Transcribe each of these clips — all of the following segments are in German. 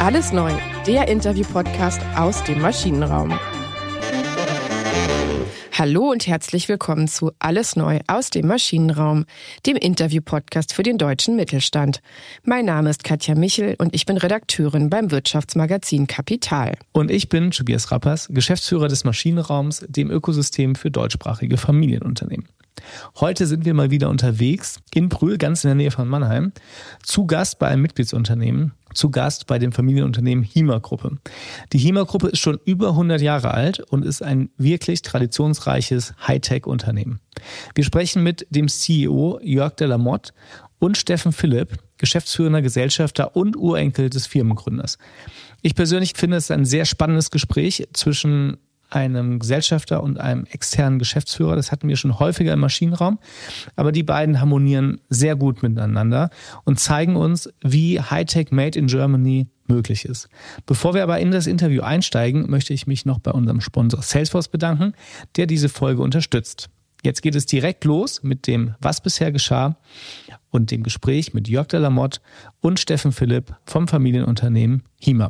Alles neu, der Interview-Podcast aus dem Maschinenraum. Hallo und herzlich willkommen zu Alles neu aus dem Maschinenraum, dem Interview-Podcast für den deutschen Mittelstand. Mein Name ist Katja Michel und ich bin Redakteurin beim Wirtschaftsmagazin Kapital. Und ich bin Tobias Rappers, Geschäftsführer des Maschinenraums, dem Ökosystem für deutschsprachige Familienunternehmen. Heute sind wir mal wieder unterwegs in Brühl, ganz in der Nähe von Mannheim, zu Gast bei einem Mitgliedsunternehmen, zu Gast bei dem Familienunternehmen Hima-Gruppe. Die Hima-Gruppe ist schon über 100 Jahre alt und ist ein wirklich traditionsreiches Hightech-Unternehmen. Wir sprechen mit dem CEO Jörg de la Motte und Steffen Philipp, geschäftsführender Gesellschafter und Urenkel des Firmengründers. Ich persönlich finde es ein sehr spannendes Gespräch zwischen einem Gesellschafter und einem externen Geschäftsführer. Das hatten wir schon häufiger im Maschinenraum. Aber die beiden harmonieren sehr gut miteinander und zeigen uns, wie Hightech Made in Germany möglich ist. Bevor wir aber in das Interview einsteigen, möchte ich mich noch bei unserem Sponsor Salesforce bedanken, der diese Folge unterstützt. Jetzt geht es direkt los mit dem Was bisher geschah und dem Gespräch mit Jörg de la Motte und Steffen Philipp vom Familienunternehmen Hima.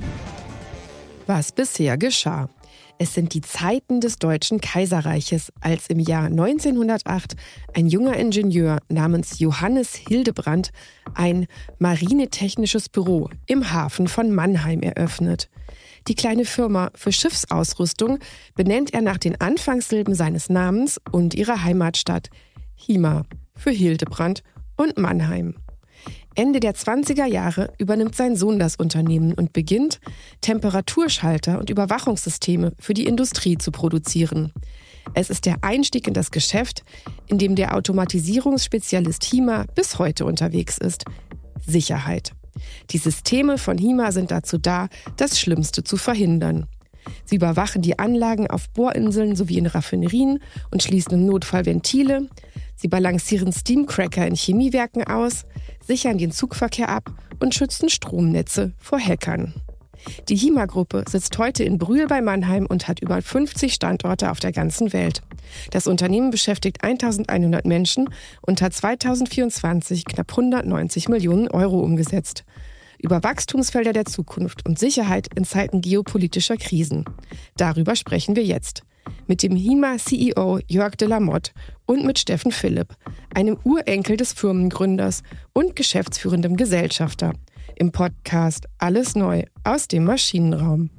Was bisher geschah. Es sind die Zeiten des Deutschen Kaiserreiches, als im Jahr 1908 ein junger Ingenieur namens Johannes Hildebrandt ein marinetechnisches Büro im Hafen von Mannheim eröffnet. Die kleine Firma für Schiffsausrüstung benennt er nach den Anfangssilben seines Namens und ihrer Heimatstadt Hima für Hildebrandt und Mannheim. Ende der 20er Jahre übernimmt sein Sohn das Unternehmen und beginnt, Temperaturschalter und Überwachungssysteme für die Industrie zu produzieren. Es ist der Einstieg in das Geschäft, in dem der Automatisierungsspezialist Hima bis heute unterwegs ist: Sicherheit. Die Systeme von Hima sind dazu da, das Schlimmste zu verhindern. Sie überwachen die Anlagen auf Bohrinseln sowie in Raffinerien und schließen im Notfall Ventile. Sie balancieren Steamcracker in Chemiewerken aus, sichern den Zugverkehr ab und schützen Stromnetze vor Hackern. Die Hima-Gruppe sitzt heute in Brühl bei Mannheim und hat über 50 Standorte auf der ganzen Welt. Das Unternehmen beschäftigt 1.100 Menschen und hat 2024 knapp 190 Millionen Euro umgesetzt. Über Wachstumsfelder der Zukunft und Sicherheit in Zeiten geopolitischer Krisen. Darüber sprechen wir jetzt. Mit dem Hima-CEO Jörg de la Motte und mit Steffen Philipp, einem Urenkel des Firmengründers und geschäftsführendem Gesellschafter. Im Podcast Alles neu aus dem Maschinenraum.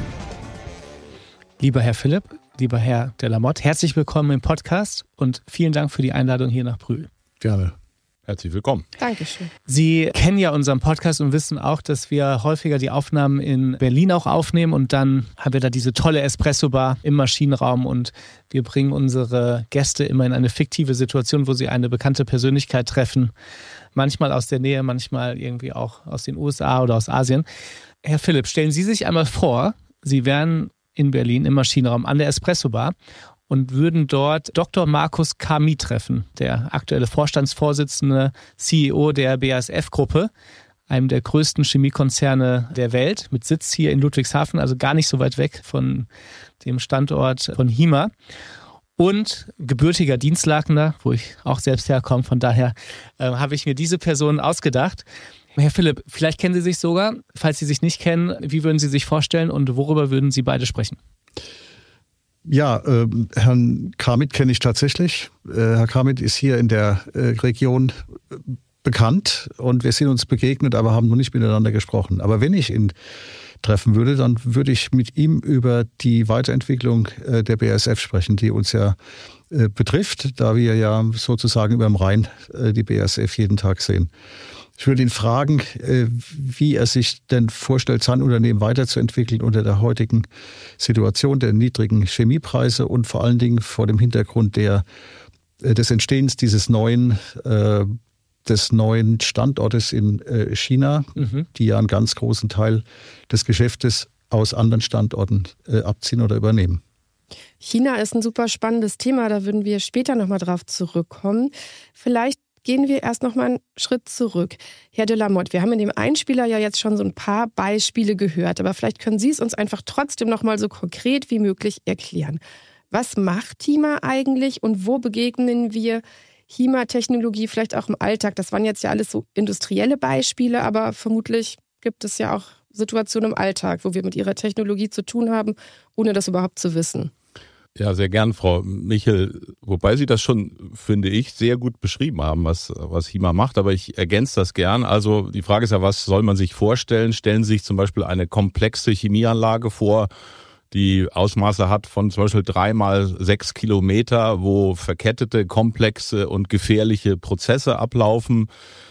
Lieber Herr Philipp, lieber Herr de la Motte, herzlich willkommen im Podcast und vielen Dank für die Einladung hier nach Brühl. Gerne. Herzlich willkommen. Dankeschön. Sie kennen ja unseren Podcast und wissen auch, dass wir häufiger die Aufnahmen in Berlin auch aufnehmen und dann haben wir da diese tolle Espresso-Bar im Maschinenraum und wir bringen unsere Gäste immer in eine fiktive Situation, wo sie eine bekannte Persönlichkeit treffen. Manchmal aus der Nähe, manchmal irgendwie auch aus den USA oder aus Asien. Herr Philipp, stellen Sie sich einmal vor, Sie wären in Berlin im Maschinenraum an der Espresso-Bar und würden dort Dr. Markus Kami treffen, der aktuelle Vorstandsvorsitzende, CEO der BASF-Gruppe, einem der größten Chemiekonzerne der Welt, mit Sitz hier in Ludwigshafen, also gar nicht so weit weg von dem Standort von Hima. Und gebürtiger Dienstlakener, wo ich auch selbst herkomme, von daher habe ich mir diese Person ausgedacht. Herr Philipp, vielleicht kennen Sie sich sogar. Falls Sie sich nicht kennen, wie würden Sie sich vorstellen und worüber würden Sie beide sprechen? Ja, Herrn Kamit kenne ich tatsächlich. Herr Kamit ist hier in der Region bekannt und wir sind uns begegnet, aber haben noch nicht miteinander gesprochen. Aber wenn ich ihn treffen würde, dann würde ich mit ihm über die Weiterentwicklung der BASF sprechen, die uns ja betrifft, da wir ja sozusagen über dem Rhein die BASF jeden Tag sehen. Ich würde ihn fragen, wie er sich denn vorstellt, sein Unternehmen weiterzuentwickeln unter der heutigen Situation der niedrigen Chemiepreise und vor allen Dingen vor dem Hintergrund des Entstehens des neuen Standortes in China, die ja einen ganz großen Teil des Geschäftes aus anderen Standorten abziehen oder übernehmen. China ist ein super spannendes Thema, da würden wir später nochmal drauf zurückkommen. Vielleicht gehen wir erst noch mal einen Schritt zurück. Herr de la Motte, wir haben in dem Einspieler ja jetzt schon so ein paar Beispiele gehört, aber vielleicht können Sie es uns einfach trotzdem noch mal so konkret wie möglich erklären. Was macht Hima eigentlich und wo begegnen wir Hima-Technologie vielleicht auch im Alltag? Das waren jetzt ja alles so industrielle Beispiele, aber vermutlich gibt es ja auch Situationen im Alltag, wo wir mit Ihrer Technologie zu tun haben, ohne das überhaupt zu wissen? Ja, sehr gern, Frau Michel. Wobei Sie das schon, finde ich, sehr gut beschrieben haben, was HIMA macht. Aber ich ergänze das gern. Also die Frage ist ja, was soll man sich vorstellen? Stellen Sie sich zum Beispiel eine komplexe Chemieanlage vor, die Ausmaße hat von zum Beispiel 3x6 Kilometer, wo verkettete, komplexe und gefährliche Prozesse ablaufen.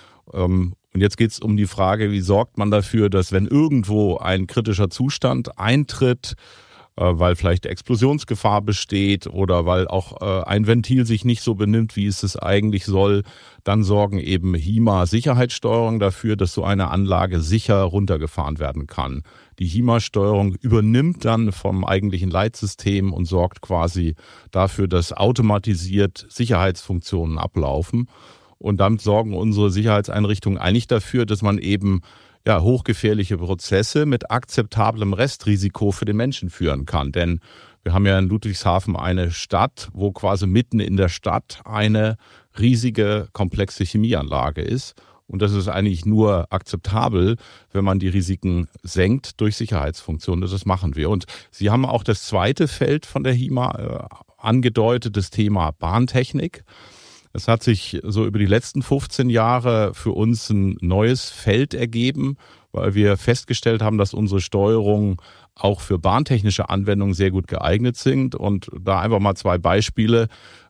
Und jetzt geht es um die Frage, wie sorgt man dafür, dass wenn irgendwo ein kritischer Zustand eintritt, weil vielleicht Explosionsgefahr besteht oder weil auch ein Ventil sich nicht so benimmt, wie es eigentlich soll, dann sorgen eben HIMA-Sicherheitssteuerungen dafür, dass so eine Anlage sicher runtergefahren werden kann. Die HIMA-Steuerung übernimmt dann vom eigentlichen Leitsystem und sorgt quasi dafür, dass automatisiert Sicherheitsfunktionen ablaufen. Und damit sorgen unsere Sicherheitseinrichtungen eigentlich dafür, dass man eben hochgefährliche Prozesse mit akzeptablem Restrisiko für den Menschen führen kann. Denn wir haben ja in Ludwigshafen eine Stadt, wo quasi mitten in der Stadt eine riesige, komplexe Chemieanlage ist. Und das ist eigentlich nur akzeptabel, wenn man die Risiken senkt durch Sicherheitsfunktionen. Das machen wir. Und Sie haben auch das zweite Feld von der HIMA angedeutet, das Thema Bahntechnik. Es hat sich so über die letzten 15 Jahre für uns ein neues Feld ergeben, weil wir festgestellt haben, dass unsere Steuerungen auch für bahntechnische Anwendungen sehr gut geeignet sind. Und da einfach mal 2 Beispiele.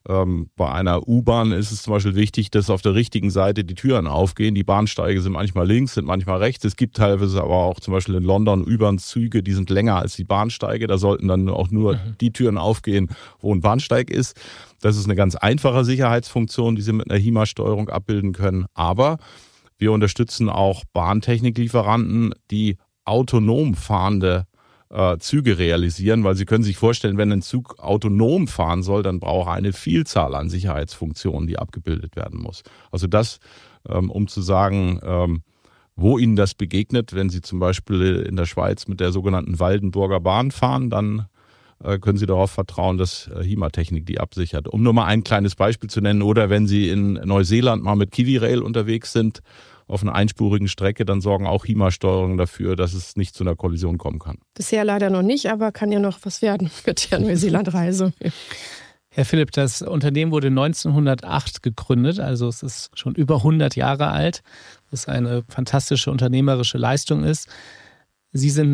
Bei einer U-Bahn ist es zum Beispiel wichtig, dass auf der richtigen Seite die Türen aufgehen. Die Bahnsteige sind manchmal links, sind manchmal rechts. Es gibt teilweise aber auch zum Beispiel in London U-Bahn-Züge, die sind länger als die Bahnsteige. Da sollten dann auch nur die Türen aufgehen, wo ein Bahnsteig ist. Das ist eine ganz einfache Sicherheitsfunktion, die Sie mit einer HIMA-Steuerung abbilden können. Aber wir unterstützen auch Bahntechniklieferanten, die autonom fahrende Züge realisieren, weil Sie können sich vorstellen, wenn ein Zug autonom fahren soll, dann braucht er eine Vielzahl an Sicherheitsfunktionen, die abgebildet werden muss. Also das, um zu sagen, wo Ihnen das begegnet, wenn Sie zum Beispiel in der Schweiz mit der sogenannten Waldenburger Bahn fahren, dann können Sie darauf vertrauen, dass HIMA-Technik die absichert. Um nur mal ein kleines Beispiel zu nennen, oder wenn Sie in Neuseeland mal mit KiwiRail unterwegs sind, auf einer einspurigen Strecke, dann sorgen auch HIMA-Steuerungen dafür, dass es nicht zu einer Kollision kommen kann. Bisher leider noch nicht, aber kann ja noch was werden mit der Neuseeland-Reise. Herr Philipp, das Unternehmen wurde 1908 gegründet, also es ist schon über 100 Jahre alt, was eine fantastische unternehmerische Leistung ist. Sie sind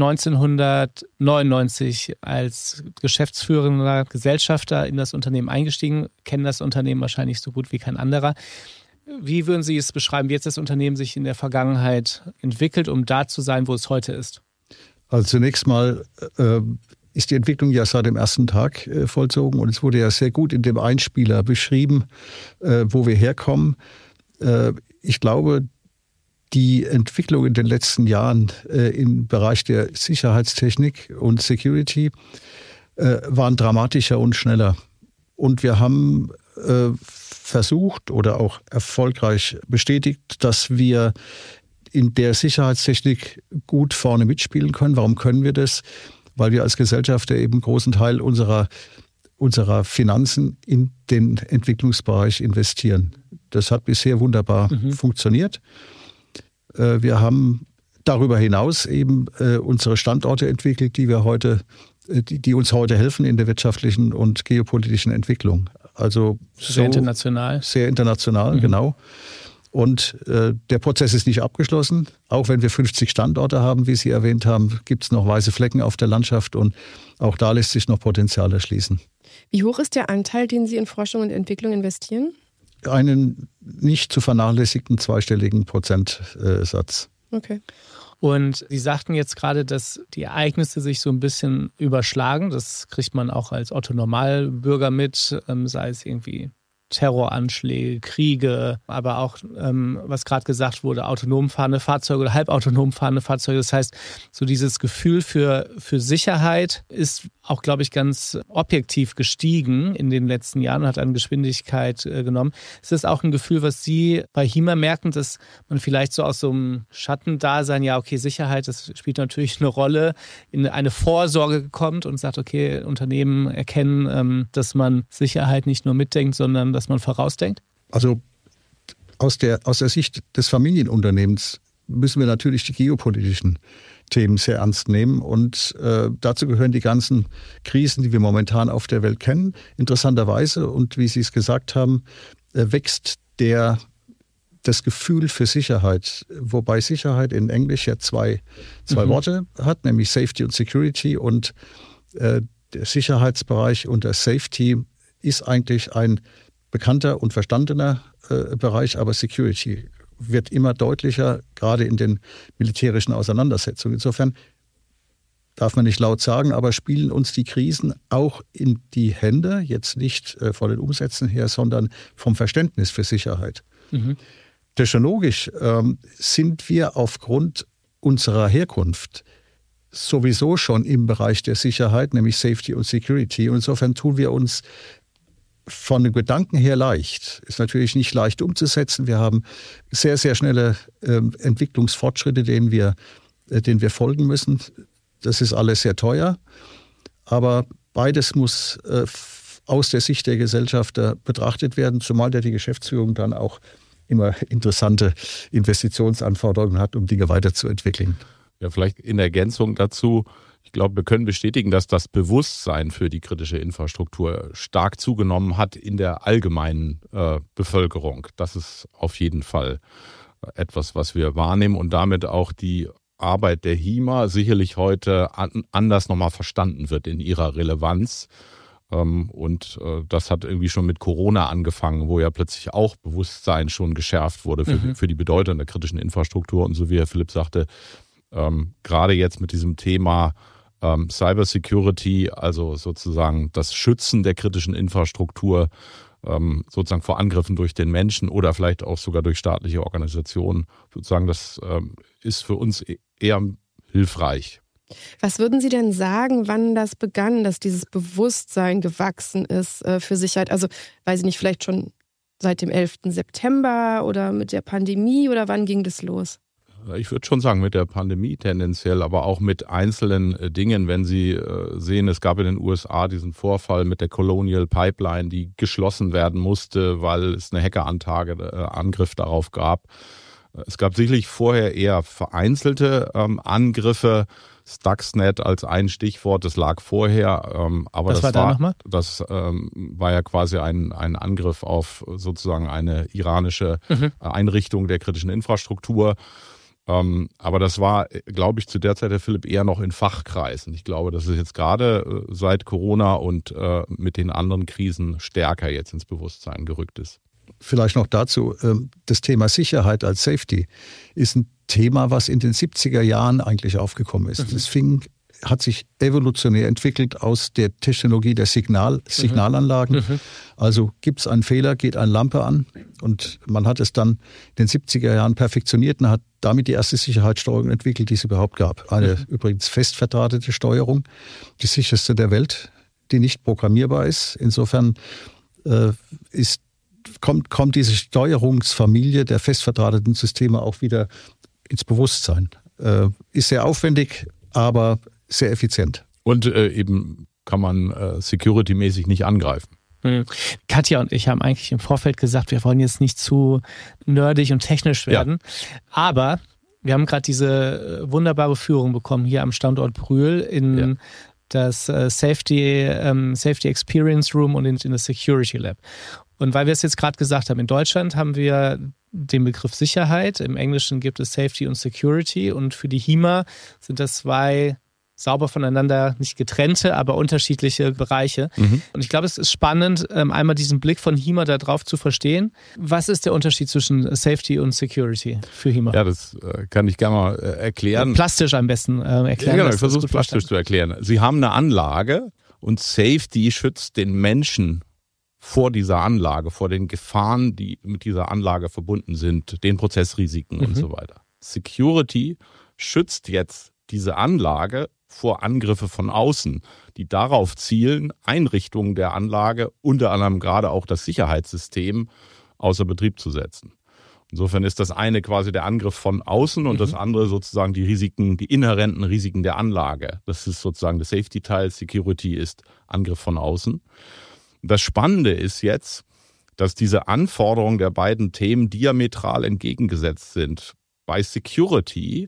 1999 als geschäftsführender Gesellschafter in das Unternehmen eingestiegen, kennen das Unternehmen wahrscheinlich so gut wie kein anderer. Wie würden Sie es beschreiben, wie jetzt das Unternehmen sich in der Vergangenheit entwickelt, um da zu sein, wo es heute ist? Also zunächst mal ist die Entwicklung ja seit dem ersten Tag vollzogen und es wurde ja sehr gut in dem Einspieler beschrieben, wo wir herkommen. Ich glaube, die Entwicklung in den letzten Jahren im Bereich der Sicherheitstechnik und Security waren dramatischer und schneller. Und wir haben versucht oder auch erfolgreich bestätigt, dass wir in der Sicherheitstechnik gut vorne mitspielen können. Warum können wir das? Weil wir als Gesellschaft eben einen großen Teil unserer Finanzen in den Entwicklungsbereich investieren. Das hat bisher wunderbar funktioniert. Wir haben darüber hinaus eben unsere Standorte entwickelt, die uns heute helfen in der wirtschaftlichen und geopolitischen Entwicklung. Also sehr international. Sehr international, genau. Und der Prozess ist nicht abgeschlossen. Auch wenn wir 50 Standorte haben, wie Sie erwähnt haben, gibt es noch weiße Flecken auf der Landschaft und auch da lässt sich noch Potenzial erschließen. Wie hoch ist der Anteil, den Sie in Forschung und Entwicklung investieren? Einen nicht zu vernachlässigten zweistelligen Prozentsatz. Okay. Und Sie sagten jetzt gerade, dass die Ereignisse sich so ein bisschen überschlagen. Das kriegt man auch als Otto-Normalbürger mit, sei es irgendwie Terroranschläge, Kriege, aber auch, was gerade gesagt wurde, autonom fahrende Fahrzeuge oder halbautonom fahrende Fahrzeuge. Das heißt, so dieses Gefühl für Sicherheit ist auch, glaube ich, ganz objektiv gestiegen in den letzten Jahren und hat an Geschwindigkeit genommen. Ist das auch ein Gefühl, was Sie bei HIMA merken, dass man vielleicht so aus so einem Schattendasein, ja, okay, Sicherheit, das spielt natürlich eine Rolle, in eine Vorsorge kommt und sagt, okay, Unternehmen erkennen, dass man Sicherheit nicht nur mitdenkt, sondern dass man vorausdenkt? Also aus der Sicht des Familienunternehmens müssen wir natürlich die geopolitischen Themen sehr ernst nehmen. Und dazu gehören die ganzen Krisen, die wir momentan auf der Welt kennen. Interessanterweise, und wie Sie es gesagt haben, wächst das Gefühl für Sicherheit, wobei Sicherheit in Englisch ja zwei Worte hat, nämlich Safety und Security. Und der Sicherheitsbereich unter Safety ist eigentlich ein bekannter und verstandener Bereich, aber Security wird immer deutlicher, gerade in den militärischen Auseinandersetzungen. Insofern darf man nicht laut sagen, aber spielen uns die Krisen auch in die Hände, jetzt nicht von den Umsätzen her, sondern vom Verständnis für Sicherheit. Technologisch sind wir aufgrund unserer Herkunft sowieso schon im Bereich der Sicherheit, nämlich Safety und Security. Und insofern tun wir uns von den Gedanken her leicht. Ist natürlich nicht leicht umzusetzen. Wir haben sehr, sehr schnelle Entwicklungsfortschritte, denen wir folgen müssen. Das ist alles sehr teuer. Aber beides muss aus der Sicht der Gesellschafter betrachtet werden, zumal die Geschäftsführung dann auch immer interessante Investitionsanforderungen hat, um Dinge weiterzuentwickeln. Ja, vielleicht in Ergänzung dazu. Ich glaube, wir können bestätigen, dass das Bewusstsein für die kritische Infrastruktur stark zugenommen hat in der allgemeinen Bevölkerung. Das ist auf jeden Fall etwas, was wir wahrnehmen und damit auch die Arbeit der HIMA sicherlich heute anders nochmal verstanden wird in ihrer Relevanz. Und das hat irgendwie schon mit Corona angefangen, wo ja plötzlich auch Bewusstsein schon geschärft wurde für die Bedeutung der kritischen Infrastruktur. Und so wie Herr Philipp sagte, gerade jetzt mit diesem Thema Cybersecurity, also sozusagen das Schützen der kritischen Infrastruktur, sozusagen vor Angriffen durch den Menschen oder vielleicht auch sogar durch staatliche Organisationen, sozusagen das ist für uns eher hilfreich. Was würden Sie denn sagen, wann das begann, dass dieses Bewusstsein gewachsen ist für Sicherheit? Also, weiß ich nicht, vielleicht schon seit dem 11. September oder mit der Pandemie oder wann ging das los? Ich würde schon sagen, mit der Pandemie tendenziell, aber auch mit einzelnen Dingen. Wenn Sie sehen, es gab in den USA diesen Vorfall mit der Colonial Pipeline, die geschlossen werden musste, weil es eine Hackerangriff darauf gab. Es gab sicherlich vorher eher vereinzelte Angriffe. Stuxnet als ein Stichwort, das lag vorher. Aber das war ja quasi ein Angriff auf sozusagen eine iranische Einrichtung der kritischen Infrastruktur. Aber das war, glaube ich, zu der Zeit, Herr Philipp, eher noch in Fachkreisen. Ich glaube, dass es jetzt gerade seit Corona und mit den anderen Krisen stärker jetzt ins Bewusstsein gerückt ist. Vielleicht noch dazu, das Thema Sicherheit als Safety ist ein Thema, was in den 70er Jahren eigentlich aufgekommen ist. Das hat sich evolutionär entwickelt aus der Technologie der Signalanlagen. Also gibt es einen Fehler, geht eine Lampe an und man hat es dann in den 70er Jahren perfektioniert und hat damit die erste Sicherheitssteuerung entwickelt, die es überhaupt gab. Eine übrigens fest verdrahtete Steuerung, die sicherste der Welt, die nicht programmierbar ist. Insofern kommt diese Steuerungsfamilie der fest verdrahteten Systeme auch wieder ins Bewusstsein. Ist sehr aufwendig, aber sehr effizient. Und eben kann man security-mäßig nicht angreifen. Katja und ich haben eigentlich im Vorfeld gesagt, wir wollen jetzt nicht zu nerdig und technisch werden. Ja. Aber wir haben gerade diese wunderbare Führung bekommen hier am Standort Brühl in das Safety Experience Room und in das Security Lab. Und weil wir es jetzt gerade gesagt haben, in Deutschland haben wir den Begriff Sicherheit, im Englischen gibt es Safety und Security und für die HIMA sind das zwei sauber voneinander, nicht getrennte, aber unterschiedliche Bereiche. Und ich glaube, es ist spannend, einmal diesen Blick von HIMA da drauf zu verstehen. Was ist der Unterschied zwischen Safety und Security für HIMA? Ja, das kann ich gerne mal erklären. Plastisch am besten erklären. Ja, genau, ich versuche es plastisch zu erklären. Sie haben eine Anlage und Safety schützt den Menschen vor dieser Anlage, vor den Gefahren, die mit dieser Anlage verbunden sind, den Prozessrisiken und so weiter. Security schützt jetzt diese Anlage vor Angriffe von außen, die darauf zielen, Einrichtungen der Anlage, unter anderem gerade auch das Sicherheitssystem, außer Betrieb zu setzen. Insofern ist das eine quasi der Angriff von außen und das andere sozusagen die Risiken, die inhärenten Risiken der Anlage. Das ist sozusagen der Safety-Teil, Security ist Angriff von außen. Das Spannende ist jetzt, dass diese Anforderungen der beiden Themen diametral entgegengesetzt sind. Bei Security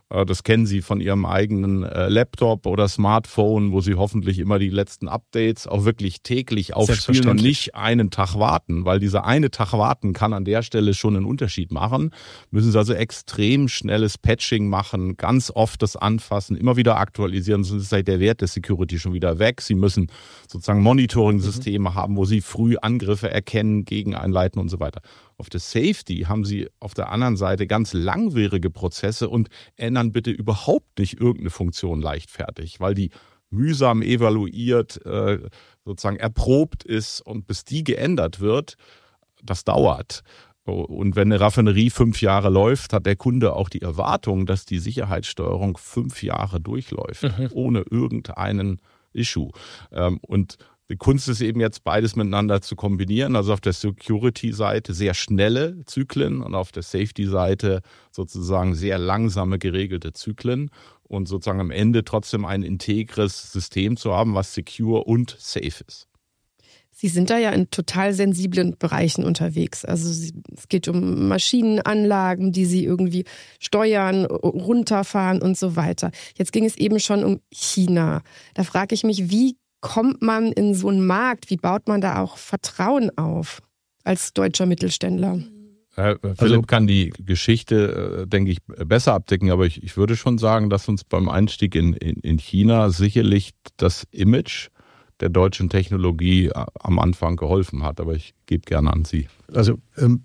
Das kennen Sie von Ihrem eigenen Laptop oder Smartphone, wo Sie hoffentlich immer die letzten Updates auch wirklich täglich aufspielen und nicht einen Tag warten, weil dieser eine Tag warten kann an der Stelle schon einen Unterschied machen. Müssen Sie also extrem schnelles Patching machen, ganz oft das anfassen, immer wieder aktualisieren, sonst ist der Wert der Security schon wieder weg. Sie müssen sozusagen Monitoring-Systeme haben, wo Sie früh Angriffe erkennen, gegen einleiten und so weiter. Auf der Safety haben Sie auf der anderen Seite ganz langwierige Prozesse und ändern bitte überhaupt nicht irgendeine Funktion leichtfertig, weil die mühsam evaluiert, sozusagen erprobt ist und bis die geändert wird, das dauert. Und wenn eine Raffinerie 5 Jahre läuft, hat der Kunde auch die Erwartung, dass die Sicherheitssteuerung 5 Jahre durchläuft, ohne irgendeinen Issue. Und die Kunst ist eben jetzt beides miteinander zu kombinieren, also auf der Security-Seite sehr schnelle Zyklen und auf der Safety-Seite sozusagen sehr langsame geregelte Zyklen und sozusagen am Ende trotzdem ein integres System zu haben, was secure und safe ist. Sie sind da ja in total sensiblen Bereichen unterwegs. Also es geht um Maschinenanlagen, die Sie irgendwie steuern, runterfahren und so weiter. Jetzt ging es eben schon um China. Da frage ich mich, wie kommt man in so einen Markt? Wie baut man da auch Vertrauen auf als deutscher Mittelständler? Philipp kann die Geschichte, denke ich, besser abdecken, aber ich würde schon sagen, dass uns beim Einstieg in China sicherlich das Image der deutschen Technologie am Anfang geholfen hat, aber ich gebe gerne an Sie. Also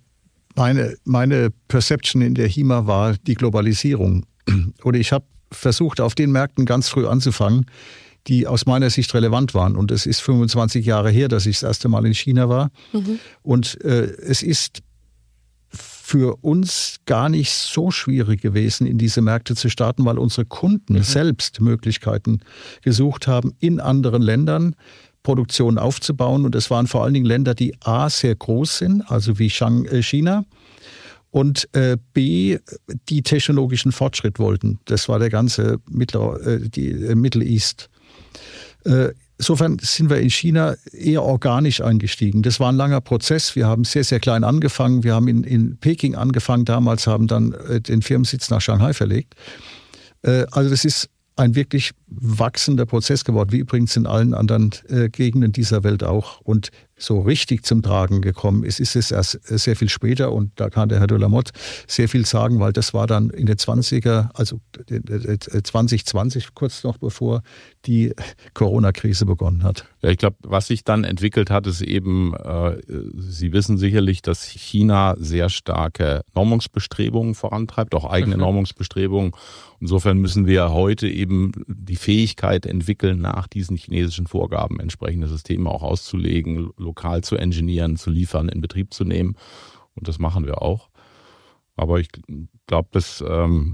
meine Perception in der HIMA war die Globalisierung. Oder ich habe versucht, auf den Märkten ganz früh anzufangen, die aus meiner Sicht relevant waren. Und es ist 25 Jahre her, dass ich das erste Mal in China war. Und es ist für uns gar nicht so schwierig gewesen, in diese Märkte zu starten, weil unsere Kunden selbst Möglichkeiten gesucht haben, in anderen Ländern Produktion aufzubauen. Und es waren vor allen Dingen Länder, die A, sehr groß sind, also wie China, und B, die technologischen Fortschritt wollten. Das war der ganze Middle East. Insofern sind wir in China eher organisch eingestiegen. Das war ein langer Prozess. Wir haben sehr, sehr klein angefangen. Wir haben in Peking angefangen damals, haben dann den Firmensitz nach Shanghai verlegt. Also das ist ein wirklich wachsender Prozess geworden, wie übrigens in allen anderen Gegenden dieser Welt auch. Und so richtig zum Tragen gekommen ist es erst sehr viel später. Und da kann der Herr de la Motte sehr viel sagen, weil das war dann in den 20er, also 2020, kurz noch bevor die Corona-Krise begonnen hat. Ja, ich glaube, was sich dann entwickelt hat, ist eben, Sie wissen sicherlich, dass China sehr starke Normungsbestrebungen vorantreibt, auch eigene Normungsbestrebungen. Insofern müssen wir heute eben die Fähigkeit entwickeln, nach diesen chinesischen Vorgaben entsprechende Systeme auch auszulegen, lokal zu engineeren, zu liefern, in Betrieb zu nehmen. Und das machen wir auch. Aber ich glaube, dass,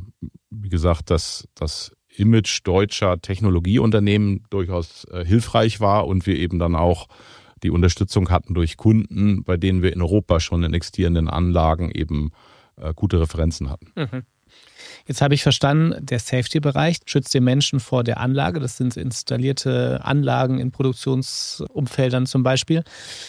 wie gesagt, das Image deutscher Technologieunternehmen durchaus hilfreich war und wir eben dann auch die Unterstützung hatten durch Kunden, bei denen wir in Europa schon in existierenden Anlagen eben gute Referenzen hatten. Jetzt habe ich verstanden, der Safety-Bereich schützt den Menschen vor der Anlage. Das sind installierte Anlagen in Produktionsumfeldern zum Beispiel.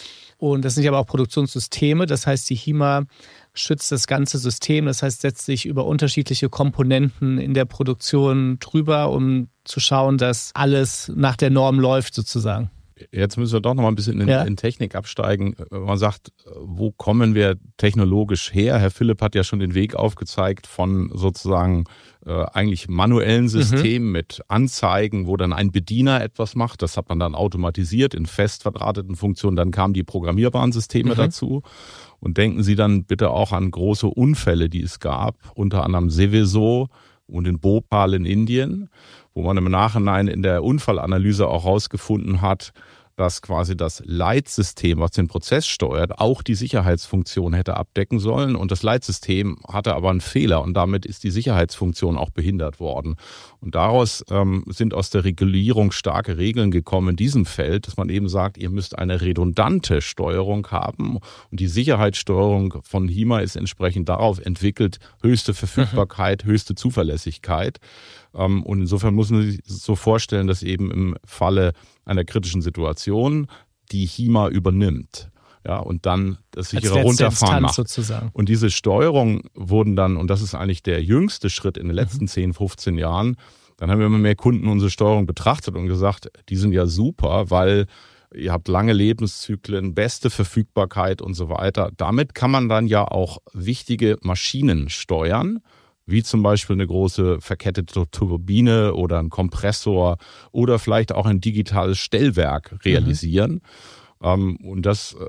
Und das sind aber auch Produktionssysteme. Das heißt, die HIMA schützt das ganze System. Das heißt, setzt sich über unterschiedliche Komponenten in der Produktion drüber, um zu schauen, dass alles nach der Norm läuft sozusagen. Jetzt müssen wir doch noch mal ein bisschen in Technik absteigen. Man sagt, wo kommen wir technologisch her? Herr Philipp hat ja schon den Weg aufgezeigt von sozusagen eigentlich manuellen Systemen mit Anzeigen, wo dann ein Bediener etwas macht. Das hat man dann automatisiert in fest verdrahteten Funktionen. Dann kamen die programmierbaren Systeme dazu. Und denken Sie dann bitte auch an große Unfälle, die es gab, unter anderem Seveso und in Bhopal in Indien, wo man im Nachhinein in der Unfallanalyse auch herausgefunden hat, dass quasi das Leitsystem, was den Prozess steuert, auch die Sicherheitsfunktion hätte abdecken sollen. Und das Leitsystem hatte aber einen Fehler und damit ist die Sicherheitsfunktion auch behindert worden. Und daraus sind aus der Regulierung starke Regeln gekommen in diesem Feld, dass man eben sagt, ihr müsst eine redundante Steuerung haben. Und die Sicherheitssteuerung von HIMA ist entsprechend darauf entwickelt, höchste Verfügbarkeit, höchste Zuverlässigkeit. Und insofern muss man sich so vorstellen, dass eben im Falle einer kritischen Situation die HIMA übernimmt. ja, und dann das sichere Runterfahren macht. Sozusagen. Und diese Steuerung wurden dann, und das ist eigentlich der jüngste Schritt in den letzten 10, 15 Jahren, dann haben wir immer mehr Kunden unsere Steuerung betrachtet und gesagt, die sind ja super, weil ihr habt lange Lebenszyklen, beste Verfügbarkeit und so weiter. Damit kann man dann ja auch wichtige Maschinen steuern, wie zum Beispiel eine große verkettete Turbine oder ein Kompressor oder vielleicht auch ein digitales Stellwerk realisieren. Und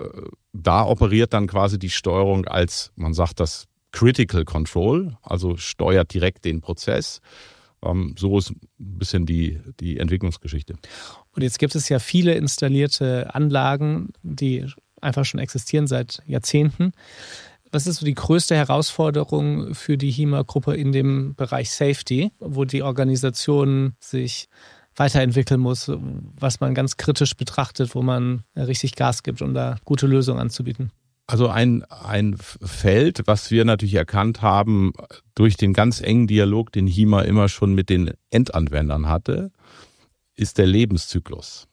da operiert dann quasi die Steuerung als, man sagt das Critical Control, also steuert direkt den Prozess. So ist ein bisschen die Entwicklungsgeschichte. Und jetzt gibt es ja viele installierte Anlagen, die einfach schon existieren seit Jahrzehnten. Was ist so die größte Herausforderung für die HIMA-Gruppe in dem Bereich Safety, wo die Organisation sich weiterentwickeln muss, was man ganz kritisch betrachtet, wo man richtig Gas gibt, um da gute Lösungen anzubieten? Also ein Feld, was wir natürlich erkannt haben durch den ganz engen Dialog, den HIMA immer schon mit den Endanwendern hatte, ist der Lebenszyklus.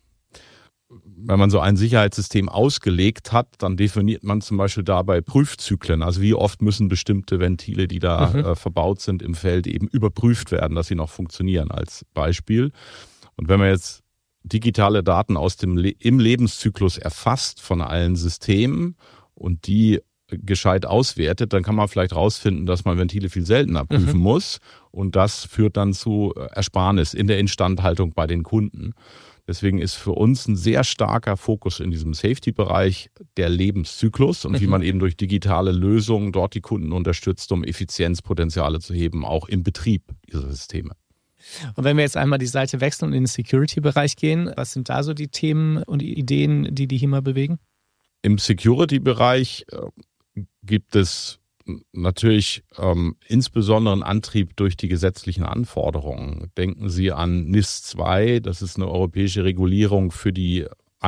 Wenn man so ein Sicherheitssystem ausgelegt hat, dann definiert man zum Beispiel dabei Prüfzyklen. Also wie oft müssen bestimmte Ventile, die da verbaut sind im Feld, eben überprüft werden, dass sie noch funktionieren als Beispiel. Und wenn man jetzt digitale Daten im Lebenszyklus erfasst von allen Systemen und die gescheit auswertet, dann kann man vielleicht rausfinden, dass man Ventile viel seltener prüfen muss. Und das führt dann zu Ersparnis in der Instandhaltung bei den Kunden. Deswegen ist für uns ein sehr starker Fokus in diesem Safety-Bereich der Lebenszyklus und wie man eben durch digitale Lösungen dort die Kunden unterstützt, um Effizienzpotenziale zu heben, auch im Betrieb dieser Systeme. Und wenn wir jetzt einmal die Seite wechseln und in den Security-Bereich gehen, was sind da so die Themen und die Ideen, die HIMA bewegen? Im Security-Bereich gibt es natürlich insbesondere einen Antrieb durch die gesetzlichen Anforderungen. Denken Sie an NIS 2, das ist eine europäische Regulierung für die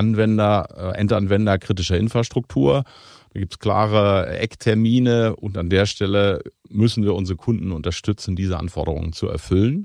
Endanwender kritischer Infrastruktur. Da gibt es klare Ecktermine und an der Stelle müssen wir unsere Kunden unterstützen, diese Anforderungen zu erfüllen.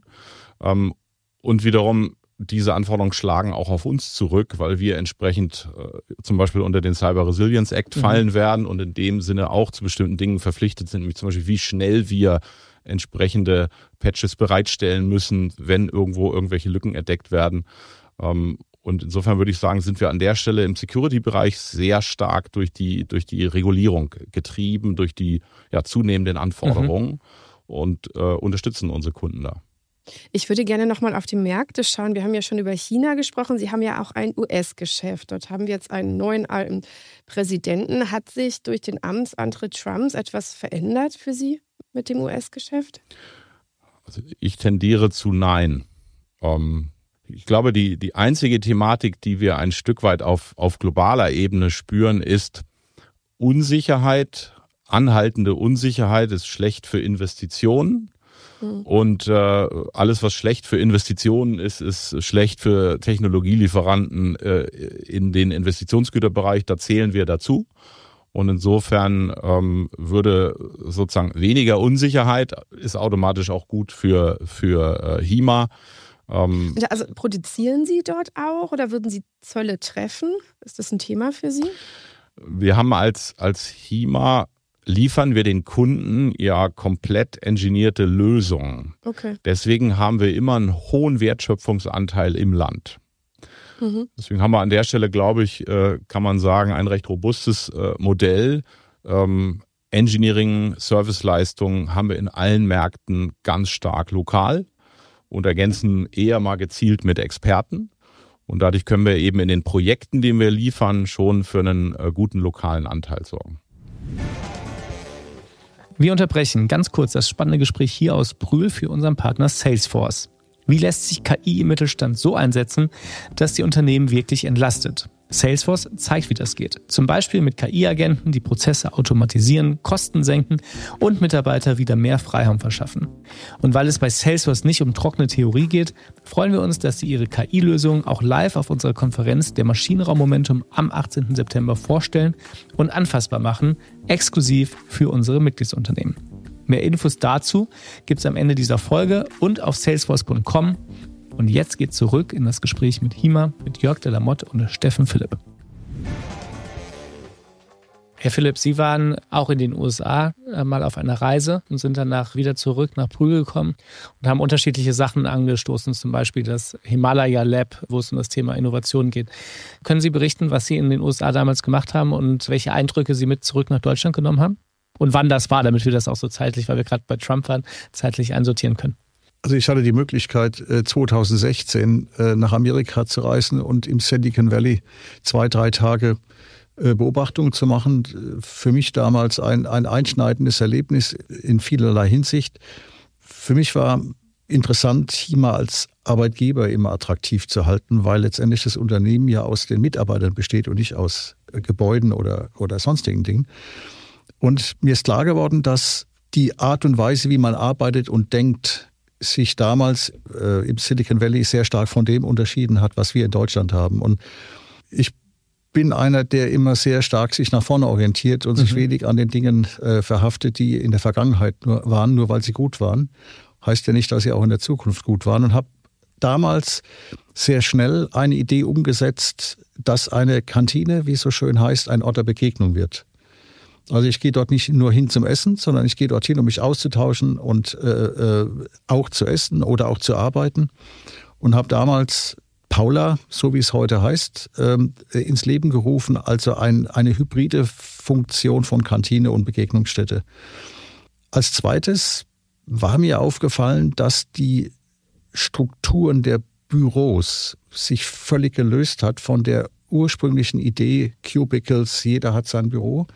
Und wiederum diese Anforderungen schlagen auch auf uns zurück, weil wir entsprechend zum Beispiel unter den Cyber Resilience Act fallen werden und in dem Sinne auch zu bestimmten Dingen verpflichtet sind, nämlich zum Beispiel, wie schnell wir entsprechende Patches bereitstellen müssen, wenn irgendwo irgendwelche Lücken entdeckt werden. Und insofern würde ich sagen, sind wir an der Stelle im Security-Bereich sehr stark durch die Regulierung getrieben, durch die zunehmenden Anforderungen und unterstützen unsere Kunden da. Ich würde gerne nochmal auf die Märkte schauen. Wir haben ja schon über China gesprochen. Sie haben ja auch ein US-Geschäft. Dort haben wir jetzt einen neuen alten Präsidenten. Hat sich durch den Amtsantritt Trumps etwas verändert für Sie mit dem US-Geschäft? Also ich tendiere zu nein. Ich glaube, die einzige Thematik, die wir ein Stück weit auf globaler Ebene spüren, ist Unsicherheit. Anhaltende Unsicherheit ist schlecht für Investitionen. Und alles, was schlecht für Investitionen ist schlecht für Technologielieferanten in den Investitionsgüterbereich. Da zählen wir dazu. Und insofern würde sozusagen weniger Unsicherheit ist automatisch auch gut für HIMA. Also produzieren Sie dort auch oder würden Sie Zölle treffen? Ist das ein Thema für Sie? Wir haben als HIMA liefern wir den Kunden ja komplett engineierte Lösungen. Okay. Deswegen haben wir immer einen hohen Wertschöpfungsanteil im Land. Deswegen haben wir an der Stelle, glaube ich, kann man sagen, ein recht robustes Modell. Engineering, Serviceleistungen haben wir in allen Märkten ganz stark lokal und ergänzen eher mal gezielt mit Experten. Und dadurch können wir eben in den Projekten, die wir liefern, schon für einen guten lokalen Anteil sorgen. Wir unterbrechen ganz kurz das spannende Gespräch hier aus Brühl für unseren Partner Salesforce. Wie lässt sich KI im Mittelstand so einsetzen, dass die Unternehmen wirklich entlastet? Salesforce zeigt, wie das geht. Zum Beispiel mit KI-Agenten, die Prozesse automatisieren, Kosten senken und Mitarbeiter wieder mehr Freiraum verschaffen. Und weil es bei Salesforce nicht um trockene Theorie geht, freuen wir uns, dass sie ihre KI-Lösung auch live auf unserer Konferenz der Maschinenraum Momentum am 18. September vorstellen und anfassbar machen, exklusiv für unsere Mitgliedsunternehmen. Mehr Infos dazu gibt es am Ende dieser Folge und auf salesforce.com. Und jetzt geht's zurück in das Gespräch mit HIMA, mit Jörg de la Motte und Steffen Philipp. Herr Philipp, Sie waren auch in den USA mal auf einer Reise und sind danach wieder zurück nach Brühl gekommen und haben unterschiedliche Sachen angestoßen, zum Beispiel das Himalaya Lab, wo es um das Thema Innovation geht. Können Sie berichten, was Sie in den USA damals gemacht haben und welche Eindrücke Sie mit zurück nach Deutschland genommen haben? Und wann das war, damit wir das auch so zeitlich, weil wir gerade bei Trump waren, zeitlich einsortieren können? Also ich hatte die Möglichkeit, 2016 nach Amerika zu reisen und im Silicon Valley 2-3 Tage Beobachtungen zu machen. Für mich damals ein einschneidendes Erlebnis in vielerlei Hinsicht. Für mich war interessant, HIMA als Arbeitgeber immer attraktiv zu halten, weil letztendlich das Unternehmen ja aus den Mitarbeitern besteht und nicht aus Gebäuden oder sonstigen Dingen. Und mir ist klar geworden, dass die Art und Weise, wie man arbeitet und denkt, sich damals im Silicon Valley sehr stark von dem unterschieden hat, was wir in Deutschland haben. Und ich bin einer, der immer sehr stark sich nach vorne orientiert und sich wenig an den Dingen verhaftet, die in der Vergangenheit nur weil sie gut waren. Heißt ja nicht, dass sie auch in der Zukunft gut waren. Und habe damals sehr schnell eine Idee umgesetzt, dass eine Kantine, wie es so schön heißt, ein Ort der Begegnung wird. Also ich gehe dort nicht nur hin zum Essen, sondern ich gehe dorthin, um mich auszutauschen und auch zu essen oder auch zu arbeiten. Und habe damals Paula, so wie es heute heißt, ins Leben gerufen, also eine hybride Funktion von Kantine und Begegnungsstätte. Als zweites war mir aufgefallen, dass die Strukturen der Büros sich völlig gelöst hat von der ursprünglichen Idee, Cubicles, jeder hat sein Büro,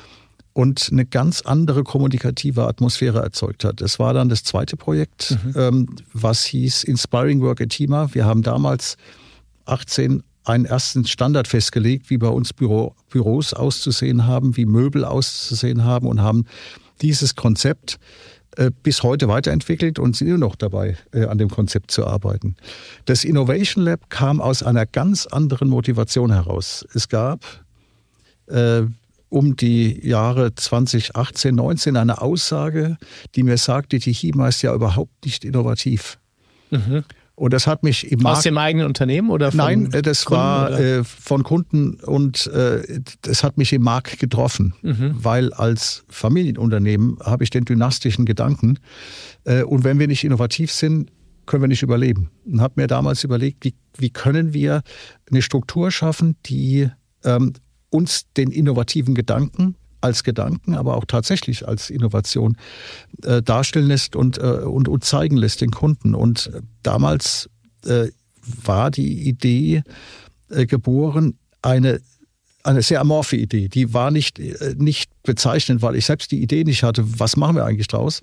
und eine ganz andere kommunikative Atmosphäre erzeugt hat. Das war dann das zweite Projekt, was hieß Inspiring Work at HIMA. Wir haben damals 2018 einen ersten Standard festgelegt, wie bei uns Büros auszusehen haben, wie Möbel auszusehen haben, und haben dieses Konzept bis heute weiterentwickelt und sind immer noch dabei, an dem Konzept zu arbeiten. Das Innovation Lab kam aus einer ganz anderen Motivation heraus. Es gab um die Jahre 2018, 19 eine Aussage, die mir sagte, die HIMA ist ja überhaupt nicht innovativ. Und das hat mich im Markt... Aus dem eigenen Unternehmen oder von Nein, das Kunden, war von Kunden, und das hat mich im Markt getroffen, weil als Familienunternehmen habe ich den dynastischen Gedanken, und wenn wir nicht innovativ sind, können wir nicht überleben. Und habe mir damals überlegt, wie können wir eine Struktur schaffen, die uns den innovativen Gedanken als Gedanken, aber auch tatsächlich als Innovation darstellen lässt und zeigen lässt den Kunden. Und damals war die Idee geboren, eine sehr amorphe Idee. Die war nicht bezeichnend, weil ich selbst die Idee nicht hatte, was machen wir eigentlich draus?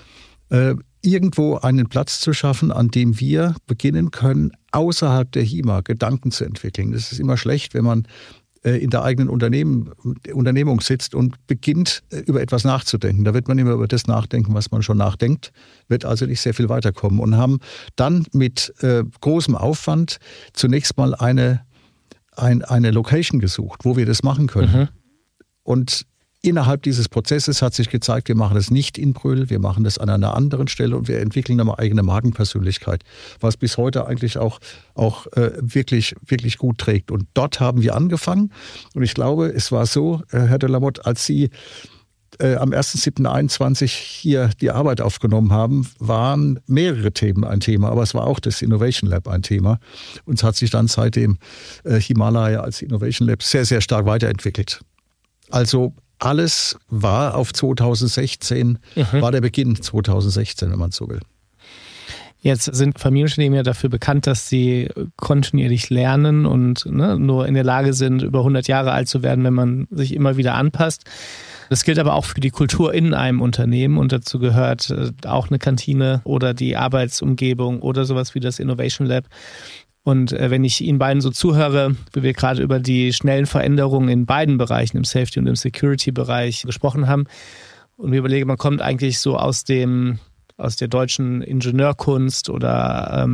Irgendwo einen Platz zu schaffen, an dem wir beginnen können, außerhalb der HIMA Gedanken zu entwickeln. Das ist immer schlecht, wenn man in der eigenen Unternehmung sitzt und beginnt, über etwas nachzudenken. Da wird man immer über das nachdenken, was man schon nachdenkt, wird also nicht sehr viel weiterkommen. Und haben dann mit großem Aufwand zunächst mal eine Location gesucht, wo wir das machen können. Und innerhalb dieses Prozesses hat sich gezeigt, wir machen das nicht in Brühl, wir machen das an einer anderen Stelle und wir entwickeln eine eigene Markenpersönlichkeit, was bis heute eigentlich auch wirklich, wirklich gut trägt. Und dort haben wir angefangen. Und ich glaube, es war so, Herr de la Motte, als Sie am 1.7.21 hier die Arbeit aufgenommen haben, waren mehrere Themen ein Thema, aber es war auch das Innovation Lab ein Thema. Und es hat sich dann seitdem Himalaya als Innovation Lab sehr, sehr stark weiterentwickelt. Also alles war auf 2016, war der Beginn 2016, wenn man so will. Jetzt sind Familienunternehmen ja dafür bekannt, dass sie kontinuierlich lernen und nur in der Lage sind, über 100 Jahre alt zu werden, wenn man sich immer wieder anpasst. Das gilt aber auch für die Kultur in einem Unternehmen, und dazu gehört auch eine Kantine oder die Arbeitsumgebung oder sowas wie das Innovation Lab. Und wenn ich Ihnen beiden so zuhöre, wie wir gerade über die schnellen Veränderungen in beiden Bereichen, im Safety- und im Security-Bereich gesprochen haben, und mir überlege, man kommt eigentlich so aus der deutschen Ingenieurkunst oder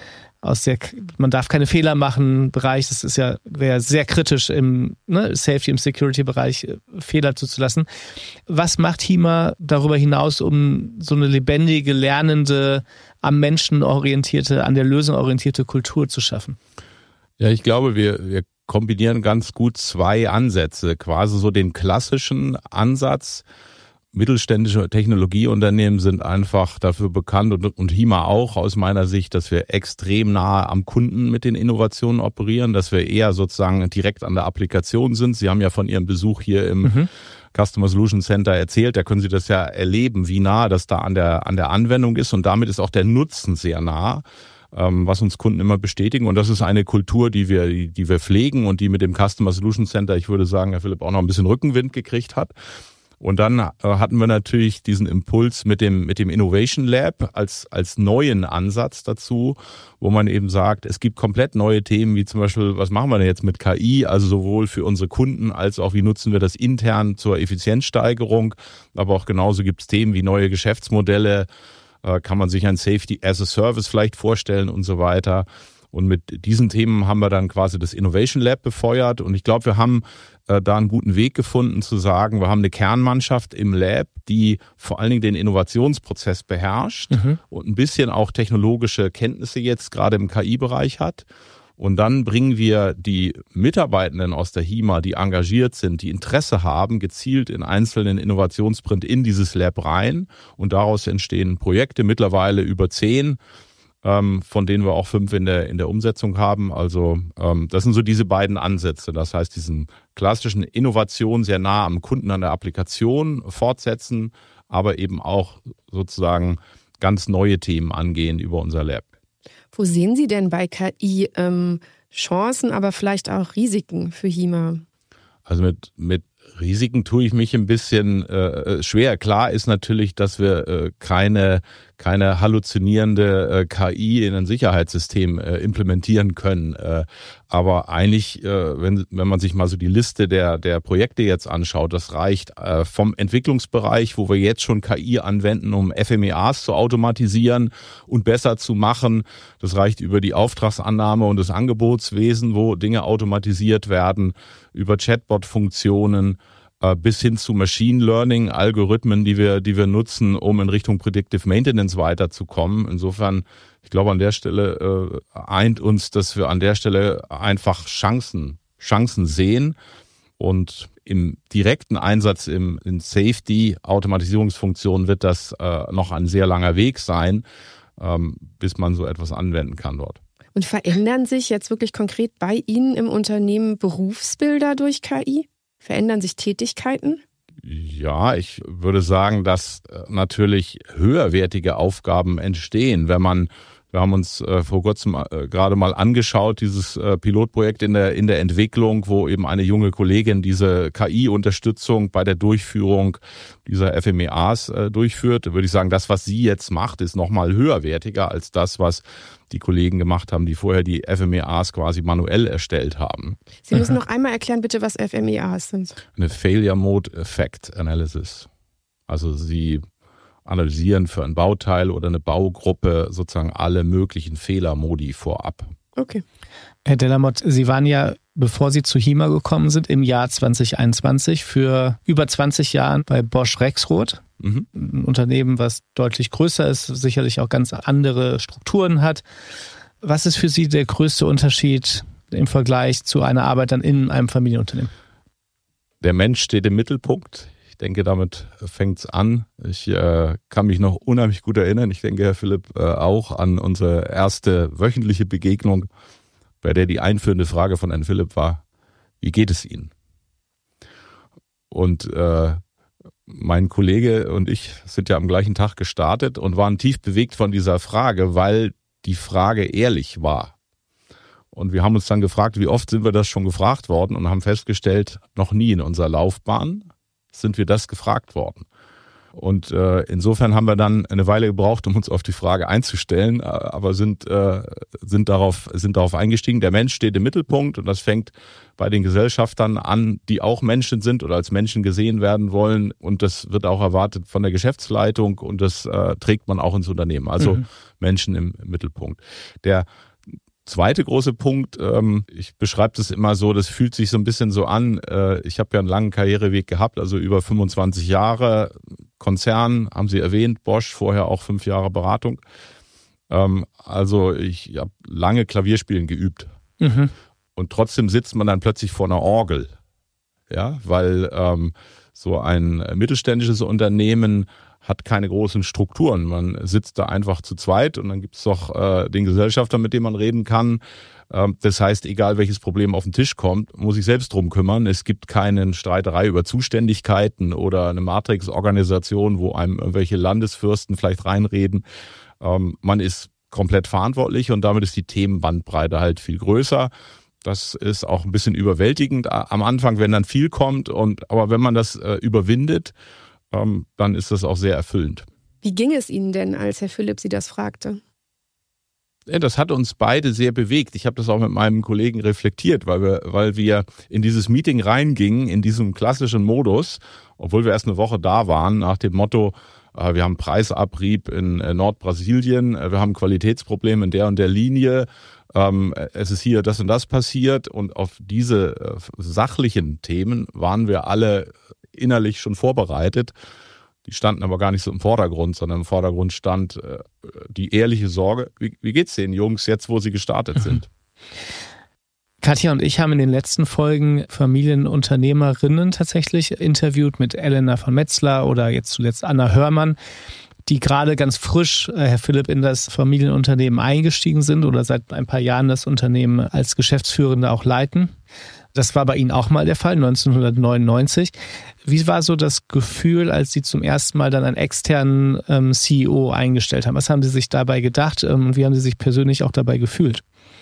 man darf keine Fehler machen Bereich, das wäre sehr kritisch im Safety- und Security-Bereich Fehler zuzulassen. Was macht HIMA darüber hinaus, um so eine lebendige, lernende, am Menschen orientierte, an der Lösung orientierte Kultur zu schaffen? Ja, ich glaube, wir kombinieren ganz gut zwei Ansätze. Quasi so den klassischen Ansatz. Mittelständische Technologieunternehmen sind einfach dafür bekannt und HIMA auch aus meiner Sicht, dass wir extrem nahe am Kunden mit den Innovationen operieren, dass wir eher sozusagen direkt an der Applikation sind. Sie haben ja von Ihrem Besuch hier im Customer Solution Center erzählt, da können Sie das ja erleben, wie nah das da an der Anwendung ist und damit ist auch der Nutzen sehr nah, was uns Kunden immer bestätigen und das ist eine Kultur, die wir pflegen und die mit dem Customer Solution Center, ich würde sagen, Herr Philipp, auch noch ein bisschen Rückenwind gekriegt hat. Und dann hatten wir natürlich diesen Impuls mit dem Innovation Lab als neuen Ansatz dazu, wo man eben sagt, es gibt komplett neue Themen, wie zum Beispiel, was machen wir denn jetzt mit KI, also sowohl für unsere Kunden als auch, wie nutzen wir das intern zur Effizienzsteigerung, aber auch genauso gibt es Themen wie neue Geschäftsmodelle, kann man sich ein Safety as a Service vielleicht vorstellen und so weiter. Und mit diesen Themen haben wir dann quasi das Innovation Lab befeuert. Und ich glaube, wir haben da einen guten Weg gefunden zu sagen, wir haben eine Kernmannschaft im Lab, die vor allen Dingen den Innovationsprozess beherrscht und ein bisschen auch technologische Kenntnisse jetzt gerade im KI-Bereich hat. Und dann bringen wir die Mitarbeitenden aus der HIMA, die engagiert sind, die Interesse haben, gezielt in einzelnen Innovationssprint in dieses Lab rein. Und daraus entstehen Projekte, mittlerweile über 10, von denen wir auch 5 in der Umsetzung haben. Also das sind so diese beiden Ansätze. Das heißt, diesen klassischen Innovation sehr nah am Kunden an der Applikation fortsetzen, aber eben auch sozusagen ganz neue Themen angehen über unser Lab. Wo sehen Sie denn bei KI Chancen, aber vielleicht auch Risiken für HIMA? Also mit Risiken tue ich mich ein bisschen schwer. Klar ist natürlich, dass wir keine halluzinierende KI in ein Sicherheitssystem implementieren können. Aber eigentlich, wenn man sich mal so die Liste der Projekte jetzt anschaut, das reicht vom Entwicklungsbereich, wo wir jetzt schon KI anwenden, um FMEAs zu automatisieren und besser zu machen. Das reicht über die Auftragsannahme und das Angebotswesen, wo Dinge automatisiert werden, über Chatbot-Funktionen, bis hin zu Machine Learning Algorithmen, die wir nutzen, um in Richtung Predictive Maintenance weiterzukommen. Insofern, ich glaube, an der Stelle eint uns, dass wir an der Stelle einfach Chancen sehen und im direkten Einsatz in Safety Automatisierungsfunktionen wird das noch ein sehr langer Weg sein, bis man so etwas anwenden kann dort. Und verändern sich jetzt wirklich konkret bei Ihnen im Unternehmen Berufsbilder durch KI? Verändern sich Tätigkeiten? Ja, ich würde sagen, dass natürlich höherwertige Aufgaben entstehen, wir haben uns vor kurzem gerade mal angeschaut, dieses Pilotprojekt in der Entwicklung, wo eben eine junge Kollegin diese KI-Unterstützung bei der Durchführung dieser FMEAs durchführt. Da würde ich sagen, das, was sie jetzt macht, ist nochmal höherwertiger als das, was die Kollegen gemacht haben, die vorher die FMEAs quasi manuell erstellt haben. Sie müssen noch einmal erklären, bitte, was FMEAs sind. Eine Failure Mode Effect Analysis. Also sie analysieren für ein Bauteil oder eine Baugruppe sozusagen alle möglichen Fehlermodi vorab. Okay. Herr Delamotte, Sie waren ja, bevor Sie zu HIMA gekommen sind, im Jahr 2021 für über 20 Jahren bei Bosch Rexroth. Ein Unternehmen, was deutlich größer ist, sicherlich auch ganz andere Strukturen hat. Was ist für Sie der größte Unterschied im Vergleich zu einer Arbeit dann in einem Familienunternehmen? Der Mensch steht im Mittelpunkt. Ich denke, damit fängt es an. Ich kann mich noch unheimlich gut erinnern. Ich denke, Herr Philipp, auch an unsere erste wöchentliche Begegnung, bei der die einführende Frage von Herrn Philipp war, wie geht es Ihnen? Und mein Kollege und ich sind ja am gleichen Tag gestartet und waren tief bewegt von dieser Frage, weil die Frage ehrlich war. Und wir haben uns dann gefragt, wie oft sind wir das schon gefragt worden und haben festgestellt, noch nie in unserer Laufbahn sind wir das gefragt worden. Und insofern haben wir dann eine Weile gebraucht, um uns auf die Frage einzustellen, aber sind darauf eingestiegen. Der Mensch steht im Mittelpunkt und das fängt bei den Gesellschaftern an, die auch Menschen sind oder als Menschen gesehen werden wollen. Und das wird auch erwartet von der Geschäftsleitung und das trägt man auch ins Unternehmen. Also Menschen im Mittelpunkt. Der zweite große Punkt, ich beschreibe das immer so, das fühlt sich so ein bisschen so an, ich habe ja einen langen Karriereweg gehabt, also über 25 Jahre, Konzern, haben Sie erwähnt, Bosch, vorher auch 5 Jahre Beratung. Also ich habe lange Klavierspielen geübt. Und trotzdem sitzt man dann plötzlich vor einer Orgel. Ja, weil so ein mittelständisches Unternehmen hat keine großen Strukturen. Man sitzt da einfach zu zweit und dann gibt es doch den Gesellschafter, mit dem man reden kann. Das heißt, egal welches Problem auf den Tisch kommt, muss ich selbst drum kümmern. Es gibt keine Streiterei über Zuständigkeiten oder eine Matrix-Organisation, wo einem irgendwelche Landesfürsten vielleicht reinreden. Man ist komplett verantwortlich und damit ist die Themenbandbreite halt viel größer. Das ist auch ein bisschen überwältigend am Anfang, wenn dann viel kommt. Aber wenn man das überwindet, dann ist das auch sehr erfüllend. Wie ging es Ihnen denn, als Herr Philipp Sie das fragte? Das hat uns beide sehr bewegt. Ich habe das auch mit meinem Kollegen reflektiert, weil wir in dieses Meeting reingingen, in diesem klassischen Modus, obwohl wir erst eine Woche da waren, nach dem Motto, wir haben Preisabrieb in Nordbrasilien, wir haben Qualitätsprobleme in der und der Linie, es ist hier das und das passiert. Und auf diese sachlichen Themen waren wir alle innerlich schon vorbereitet. Die standen aber gar nicht so im Vordergrund, sondern im Vordergrund stand die ehrliche Sorge, wie geht's den Jungs jetzt, wo sie gestartet sind? Katja und ich haben in den letzten Folgen Familienunternehmerinnen tatsächlich interviewt, mit Elena von Metzler oder jetzt zuletzt Anna Hörmann, die gerade ganz frisch, Herr Philipp, in das Familienunternehmen eingestiegen sind oder seit ein paar Jahren das Unternehmen als Geschäftsführende auch leiten. Das war bei Ihnen auch mal der Fall, 1999. Wie war so das Gefühl, als Sie zum ersten Mal dann einen externen CEO eingestellt haben? Was haben Sie sich dabei gedacht und wie haben Sie sich persönlich auch dabei gefühlt?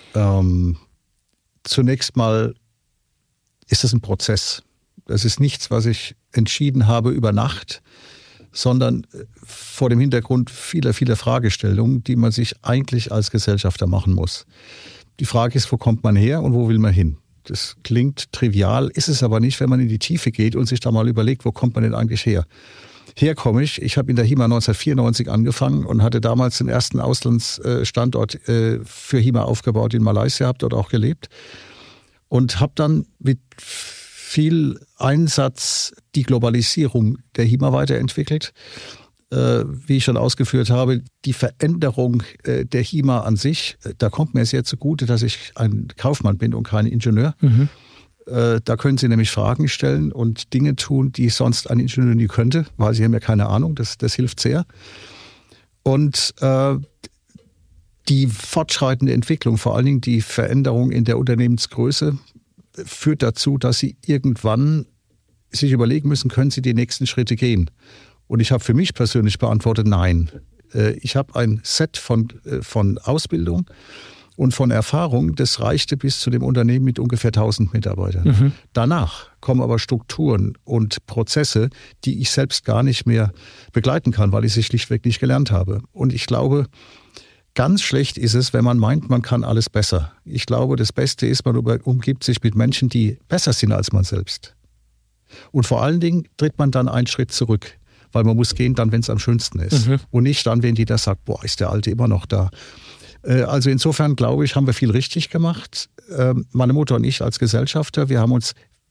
Zunächst mal ist es ein Prozess. Das ist nichts, was ich entschieden habe über Nacht, sondern vor dem Hintergrund vieler Fragestellungen, die man sich eigentlich als Gesellschafter machen muss. Die Frage ist, wo kommt man her und wo will man hin? Das klingt trivial, ist es aber nicht, wenn man in die Tiefe geht und sich da mal überlegt, wo kommt man denn eigentlich her? Herkomme ich. Ich habe in der HIMA 1994 angefangen und hatte damals den ersten Auslandsstandort für HIMA aufgebaut in Malaysia, habe dort auch gelebt und habe dann mit viel Einsatz die Globalisierung der HIMA weiterentwickelt. Wie ich schon ausgeführt habe, die Veränderung der HIMA an sich, da kommt mir sehr zugute, dass ich ein Kaufmann bin und kein Ingenieur. Mhm. Da können Sie nämlich Fragen stellen und Dinge tun, die sonst ein Ingenieur nie könnte, weil Sie haben ja keine Ahnung, das hilft sehr. Und die fortschreitende Entwicklung, vor allen Dingen die Veränderung in der Unternehmensgröße, führt dazu, dass Sie irgendwann sich überlegen müssen, können Sie die nächsten Schritte gehen? Und ich habe für mich persönlich beantwortet, nein. Ich habe ein Set von Ausbildung und von Erfahrung, das reichte bis zu dem Unternehmen mit ungefähr 1000 Mitarbeitern. Mhm. Danach kommen aber Strukturen und Prozesse, die ich selbst gar nicht mehr begleiten kann, weil ich sie schlichtweg nicht gelernt habe. Und ich glaube, ganz schlecht ist es, wenn man meint, man kann alles besser. Ich glaube, das Beste ist, man umgibt sich mit Menschen, die besser sind als man selbst. Und vor allen Dingen tritt man dann einen Schritt zurück. Weil man muss gehen dann, wenn es am schönsten ist. Mhm. Und nicht dann, wenn jeder sagt, boah, ist der Alte immer noch da. Also insofern, glaube ich, haben wir viel richtig gemacht. Meine Mutter und ich als Gesellschafter, wir haben uns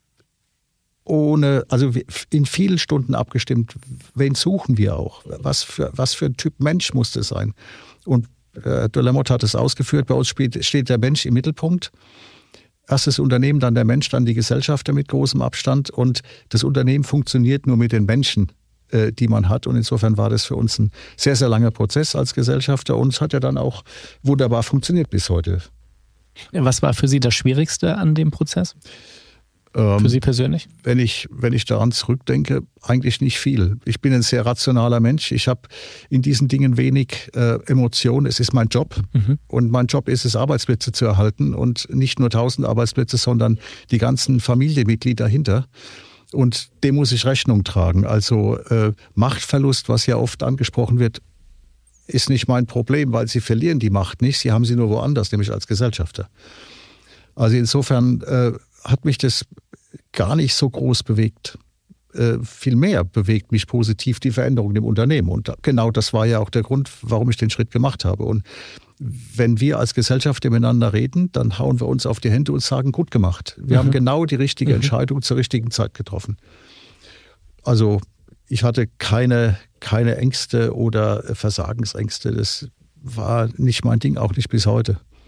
in vielen Stunden abgestimmt, wen suchen wir auch? Was für ein Typ Mensch muss das sein? Und Delamotte hat es ausgeführt, bei uns steht der Mensch im Mittelpunkt. Erst das Unternehmen, dann der Mensch, dann die Gesellschafter mit großem Abstand. Und das Unternehmen funktioniert nur mit den Menschen, die man hat. Und insofern war das für uns ein sehr, sehr langer Prozess als Gesellschafter. Und es hat ja dann auch wunderbar funktioniert bis heute. Was war für Sie das Schwierigste an dem Prozess? Für Sie persönlich? Wenn ich daran zurückdenke, eigentlich nicht viel. Ich bin ein sehr rationaler Mensch. Ich habe in diesen Dingen wenig Emotionen. Es ist mein Job. Mhm. Und mein Job ist es, Arbeitsplätze zu erhalten. Und nicht nur 1000 Arbeitsplätze, sondern die ganzen Familienmitglieder dahinter. Und dem muss ich Rechnung tragen. Also Machtverlust, was ja oft angesprochen wird, ist nicht mein Problem, weil Sie verlieren die Macht nicht. Sie haben sie nur woanders, nämlich als Gesellschafter. Also insofern hat mich das gar nicht so groß bewegt. Vielmehr bewegt mich positiv die Veränderung im Unternehmen. Und genau das war ja auch der Grund, warum ich den Schritt gemacht habe. Und wenn wir als Gesellschaft miteinander reden, dann hauen wir uns auf die Hände und sagen, gut gemacht. Wir haben genau die richtige Entscheidung zur richtigen Zeit getroffen. Also ich hatte keine Ängste oder Versagensängste. Das war nicht mein Ding, auch nicht bis heute.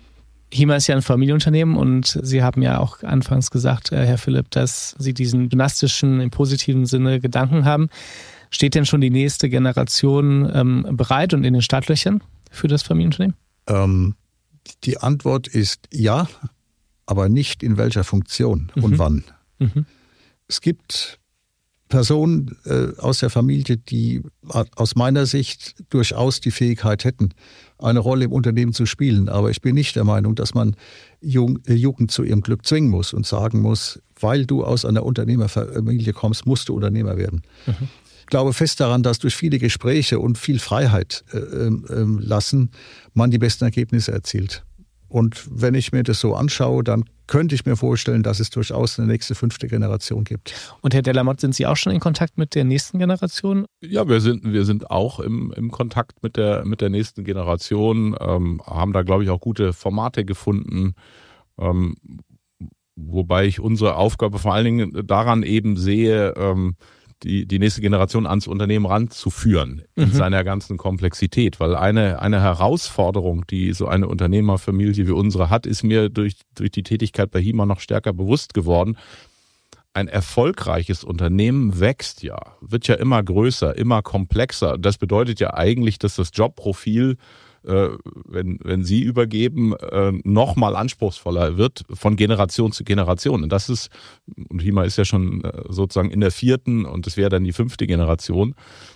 HIMA ist ja ein Familienunternehmen und Sie haben ja auch anfangs gesagt, Herr Philipp, dass Sie diesen dynastischen, im positiven Sinne Gedanken haben. Steht denn schon die nächste Generation bereit und in den Startlöchern für das Familienunternehmen? Die Antwort ist ja, aber nicht in welcher Funktion und wann. Es gibt Personen aus der Familie, die aus meiner Sicht durchaus die Fähigkeit hätten, eine Rolle im Unternehmen zu spielen. Aber ich bin nicht der Meinung, dass man Jugend zu ihrem Glück zwingen muss und sagen muss, weil du aus einer Unternehmerfamilie kommst, musst du Unternehmer werden. Ich glaube fest daran, dass durch viele Gespräche und viel Freiheit lassen, man die besten Ergebnisse erzielt. Und wenn ich mir das so anschaue, dann könnte ich mir vorstellen, dass es durchaus eine nächste 5. Generation gibt. Und Herr Delamotte, sind Sie auch schon in Kontakt mit der nächsten Generation? Ja, wir sind auch im Kontakt mit der nächsten Generation, haben da, glaube ich, auch gute Formate gefunden, wobei ich unsere Aufgabe vor allen Dingen daran eben sehe, die nächste Generation ans Unternehmen ranzuführen in seiner ganzen Komplexität. Weil eine Herausforderung, die so eine Unternehmerfamilie wie unsere hat, ist mir durch die Tätigkeit bei HIMA noch stärker bewusst geworden. Ein erfolgreiches Unternehmen wächst ja, wird ja immer größer, immer komplexer. Das bedeutet ja eigentlich, dass das Jobprofil, wenn Sie übergeben, noch mal anspruchsvoller wird von Generation zu Generation. Und HIMA ist ja schon sozusagen in der 4. und das wäre dann die 5. Generation.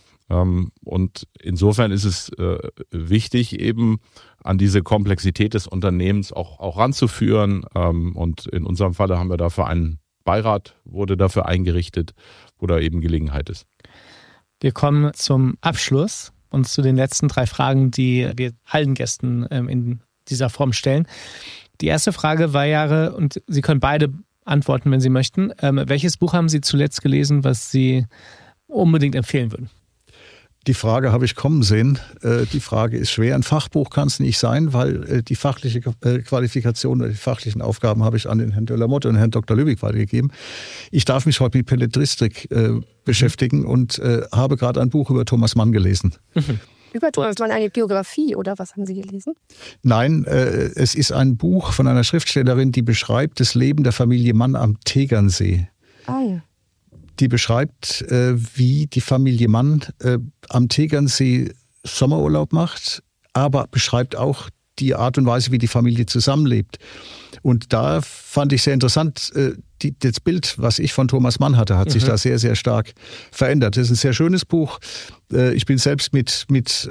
Und insofern ist es wichtig, eben an diese Komplexität des Unternehmens auch ranzuführen. Und in unserem Falle haben wir dafür einen Beirat, wurde dafür eingerichtet, wo da eben Gelegenheit ist. Wir kommen zum Abschluss und zu den letzten 3 Fragen, die wir allen Gästen in dieser Form stellen. Die erste Frage war und Sie können beide antworten, wenn Sie möchten. Welches Buch haben Sie zuletzt gelesen, was Sie unbedingt empfehlen würden? Die Frage habe ich kommen sehen. Die Frage ist schwer. Ein Fachbuch kann es nicht sein, weil die fachliche Qualifikation oder die fachlichen Aufgaben habe ich an den Herrn Delamotte und Herrn Dr. Lübig weitergegeben. Ich darf mich heute mit Belletristik beschäftigen und habe gerade ein Buch über Thomas Mann gelesen. Über Thomas Mann eine Biografie oder was haben Sie gelesen? Nein, es ist ein Buch von einer Schriftstellerin, die beschreibt das Leben der Familie Mann am Tegernsee. Ah ja. Die beschreibt, wie die Familie Mann am Tegernsee Sommerurlaub macht, aber beschreibt auch die Art und Weise, wie die Familie zusammenlebt. Und da fand ich sehr interessant, das Bild, was ich von Thomas Mann hatte, hat sich da sehr, sehr stark verändert. Das ist ein sehr schönes Buch. Ich bin selbst mit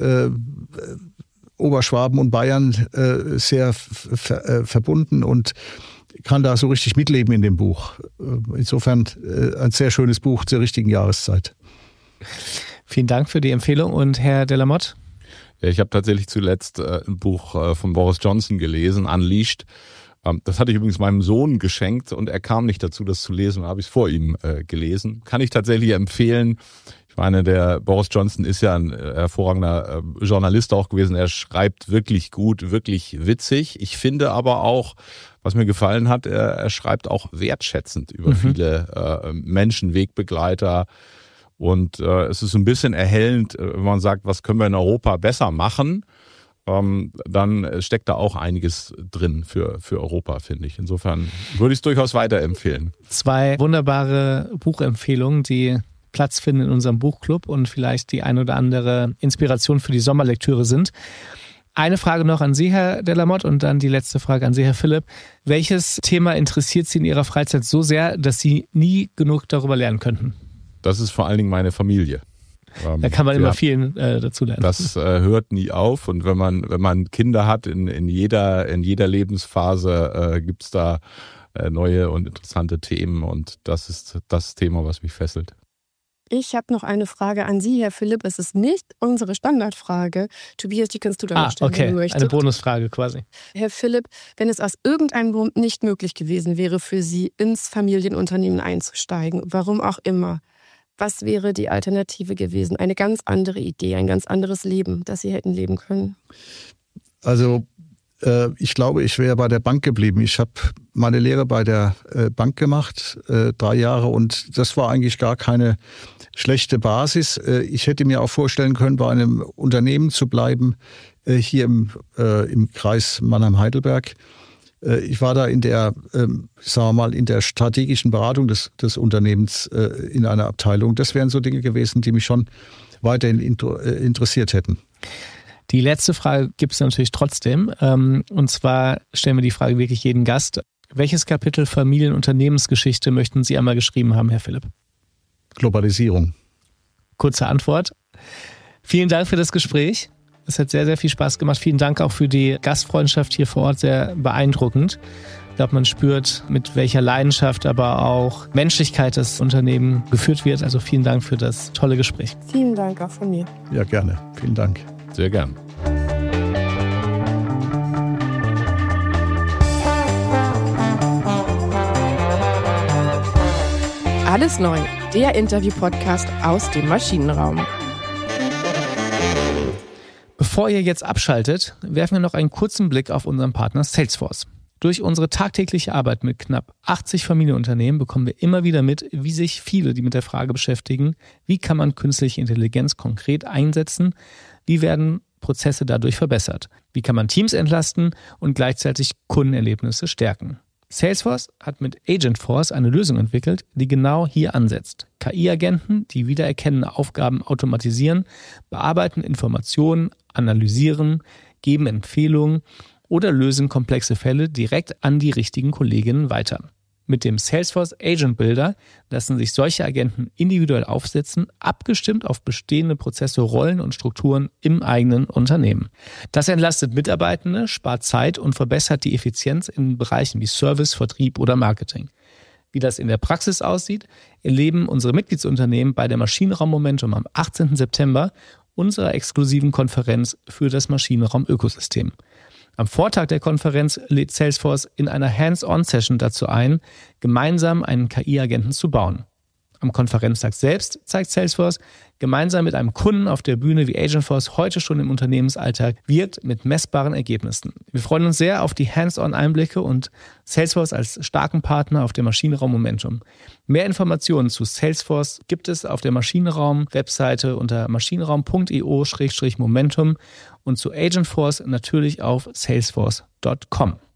Oberschwaben und Bayern sehr verbunden und kann da so richtig mitleben in dem Buch. Insofern ein sehr schönes Buch zur richtigen Jahreszeit. Vielen Dank für die Empfehlung. Und Herr Delamotte? Ja, ich habe tatsächlich zuletzt ein Buch von Boris Johnson gelesen, Unleashed. Das hatte ich übrigens meinem Sohn geschenkt und er kam nicht dazu, das zu lesen, habe ich es vor ihm gelesen. Kann ich tatsächlich empfehlen. Ich meine, der Boris Johnson ist ja ein hervorragender Journalist auch gewesen. Er schreibt wirklich gut, wirklich witzig. Ich finde aber auch, was mir gefallen hat, er schreibt auch wertschätzend über viele Menschen, Wegbegleiter. Und es ist so ein bisschen erhellend, wenn man sagt, was können wir in Europa besser machen, dann steckt da auch einiges drin für Europa, finde ich. Insofern würde ich es durchaus weiterempfehlen. 2 wunderbare Buchempfehlungen, die Platz finden in unserem Buchclub und vielleicht die ein oder andere Inspiration für die Sommerlektüre sind. Eine Frage noch an Sie, Herr Delamotte, und dann die letzte Frage an Sie, Herr Philipp. Welches Thema interessiert Sie in Ihrer Freizeit so sehr, dass Sie nie genug darüber lernen könnten? Das ist vor allen Dingen meine Familie. Da kann man immer viel dazu lernen. Das hört nie auf und wenn man Kinder hat in jeder Lebensphase gibt es da neue und interessante Themen und das ist das Thema, was mich fesselt. Ich habe noch eine Frage an Sie, Herr Philipp. Es ist nicht unsere Standardfrage. Tobias, die kannst du dann stellen, wenn du möchtest. Eine Bonusfrage quasi. Herr Philipp, wenn es aus irgendeinem Grund nicht möglich gewesen wäre, für Sie ins Familienunternehmen einzusteigen, warum auch immer, was wäre die Alternative gewesen? Eine ganz andere Idee, ein ganz anderes Leben, das Sie hätten leben können? Also ich glaube, ich wäre bei der Bank geblieben. Ich habe meine Lehre bei der Bank gemacht, 3 Jahre, und das war eigentlich gar keine schlechte Basis. Ich hätte mir auch vorstellen können, bei einem Unternehmen zu bleiben, hier im Kreis Mannheim-Heidelberg, Ich war da in der, sagen wir mal, in der strategischen Beratung des Unternehmens in einer Abteilung. Das wären so Dinge gewesen, die mich schon weiterhin interessiert hätten. Die letzte Frage gibt es natürlich trotzdem. Und zwar stellen wir die Frage wirklich jeden Gast. Welches Kapitel Familienunternehmensgeschichte möchten Sie einmal geschrieben haben, Herr Philipp? Globalisierung. Kurze Antwort. Vielen Dank für das Gespräch. Es hat sehr, sehr viel Spaß gemacht. Vielen Dank auch für die Gastfreundschaft hier vor Ort. Sehr beeindruckend. Ich glaube, man spürt, mit welcher Leidenschaft, aber auch Menschlichkeit das Unternehmen geführt wird. Also vielen Dank für das tolle Gespräch. Vielen Dank auch von mir. Ja, gerne. Vielen Dank. Sehr gern. Alles neu, der Interview-Podcast aus dem Maschinenraum. Bevor ihr jetzt abschaltet, werfen wir noch einen kurzen Blick auf unseren Partner Salesforce. Durch unsere tagtägliche Arbeit mit knapp 80 Familienunternehmen bekommen wir immer wieder mit, wie sich viele, die mit der Frage beschäftigen, wie kann man künstliche Intelligenz konkret einsetzen, wie werden Prozesse dadurch verbessert, wie kann man Teams entlasten und gleichzeitig Kundenerlebnisse stärken. Salesforce hat mit Agentforce eine Lösung entwickelt, die genau hier ansetzt. KI-Agenten, die wiedererkennende Aufgaben automatisieren, bearbeiten Informationen, analysieren, geben Empfehlungen oder lösen komplexe Fälle direkt an die richtigen Kolleginnen weiter. Mit dem Salesforce Agent Builder lassen sich solche Agenten individuell aufsetzen, abgestimmt auf bestehende Prozesse, Rollen und Strukturen im eigenen Unternehmen. Das entlastet Mitarbeitende, spart Zeit und verbessert die Effizienz in Bereichen wie Service, Vertrieb oder Marketing. Wie das in der Praxis aussieht, erleben unsere Mitgliedsunternehmen bei der Maschinenraum Momentum am 18. September, unserer exklusiven Konferenz für das Maschinenraum-Ökosystem. Am Vortag der Konferenz lädt Salesforce in einer Hands-on-Session dazu ein, gemeinsam einen KI-Agenten zu bauen. Am Konferenztag selbst zeigt Salesforce gemeinsam mit einem Kunden auf der Bühne, wie Agentforce heute schon im Unternehmensalltag wirkt, mit messbaren Ergebnissen. Wir freuen uns sehr auf die Hands-on-Einblicke und Salesforce als starken Partner auf der Maschinenraum Momentum. Mehr Informationen zu Salesforce gibt es auf der Maschinenraum-Webseite unter maschinenraum.io/momentum und zu Agentforce natürlich auf salesforce.com.